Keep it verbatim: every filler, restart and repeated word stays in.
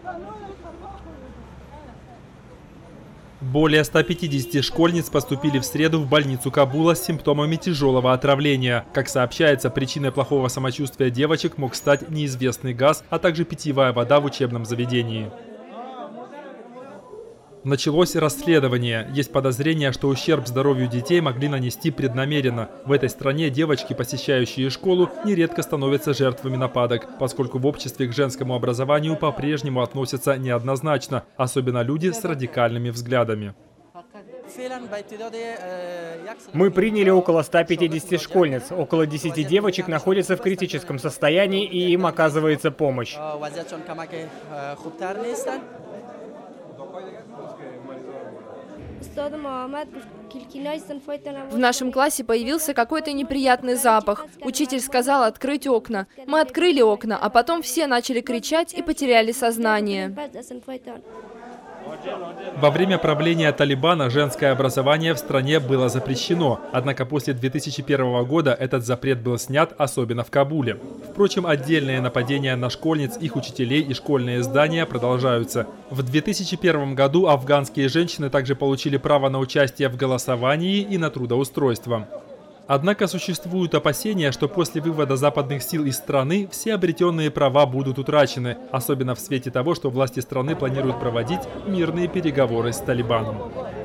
Более ста пятидесяти школьниц поступили в среду в больницу Кабула с симптомами тяжелого отравления. Как сообщается, причиной плохого самочувствия девочек мог стать неизвестный газ, а также питьевая вода в учебном заведении. Началось расследование. Есть подозрение, что ущерб здоровью детей могли нанести преднамеренно. В этой стране девочки, посещающие школу, нередко становятся жертвами нападок, поскольку в обществе к женскому образованию по-прежнему относятся неоднозначно, особенно люди с радикальными взглядами. Мы приняли около ста пятидесяти школьниц. Около десяти девочек находятся в критическом состоянии, и им оказывается помощь. В нашем классе появился какой-то неприятный запах. Учитель сказал открыть окна. Мы открыли окна, а потом все начали кричать и потеряли сознание. Во время правления Талибана женское образование в стране было запрещено. Однако после две тысячи первого года этот запрет был снят, особенно в Кабуле. Впрочем, отдельные нападения на школьниц, их учителей и школьные здания продолжаются. В две тысячи первом году афганские женщины также получили право на участие в голосовании и на трудоустройство. Однако существуют опасения, что после вывода западных сил из страны все обретенные права будут утрачены, особенно в свете того, что власти страны планируют проводить мирные переговоры с Талибаном.